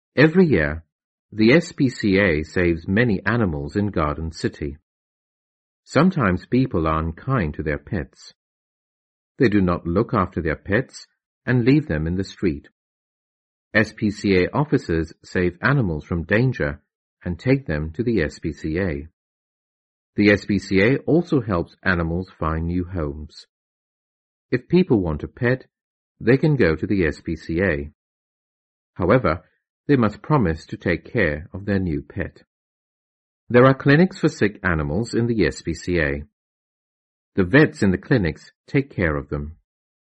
Every year, the SPCA saves many animals in Garden City. Sometimes people are unkind to their pets. They do not look after their pets and leave them in the street. SPCA officers save animals from danger and take them to the SPCA. The SPCA also helps animals find new homes. If people want a pet, they can go to the SPCA. However, they must promise to take care of their new pet. There are clinics for sick animals in the SPCA. The vets in the clinics take care of them.